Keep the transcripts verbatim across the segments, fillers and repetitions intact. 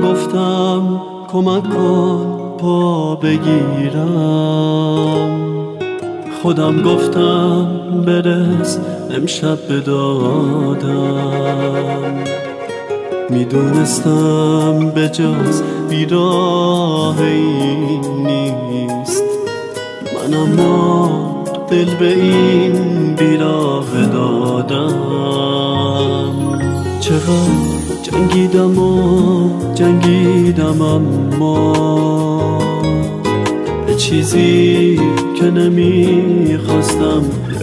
گفتم کمک کن پا بگیرم، خودم گفتم برس امشب به دادم. میدونستم به جز بیراهی نیست، من اما دل به این بیراه دادم. چقدر جنگیدم و جنگیدم اما به چیزی که نمیخواستم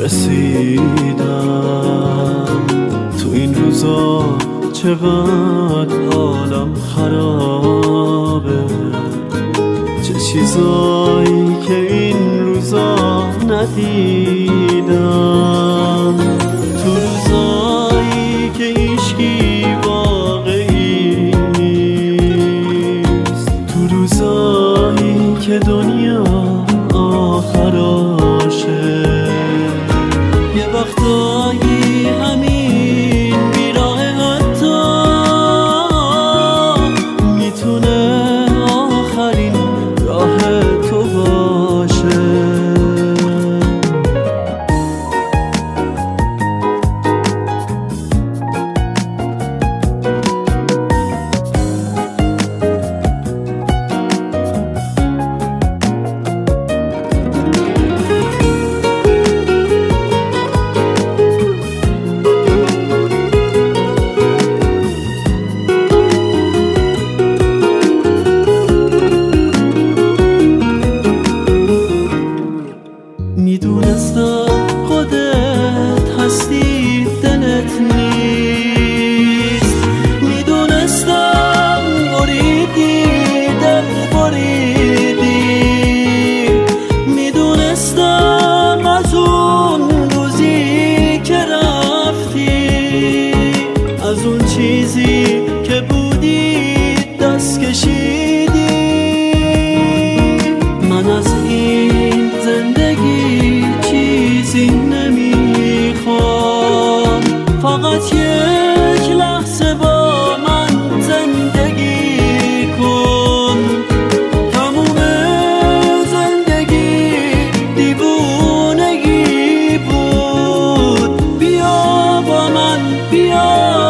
رسیدم. تو این روزا چقدر حالم خرابه، چه چیزایی که این روزا ندیدم. تو روزایی که هیچکی واقعی نیست، تو روزایی که دنیا آخراشه، یه وقتایی همین بیراه حتی میتونه آخرین راه تو باشه. میدونستم خودت هستی دلت نیست، میدونستم بریدی دل بریدی، میدونستم از اون روزی که رفتی، از اون چیزی که بودی دست کشیدی. من از این زندگی چیزی نمیخوام، فقط یک لحظه با من زندگی کن. تموم زندگی دیوونگی بود، بیا با من بیا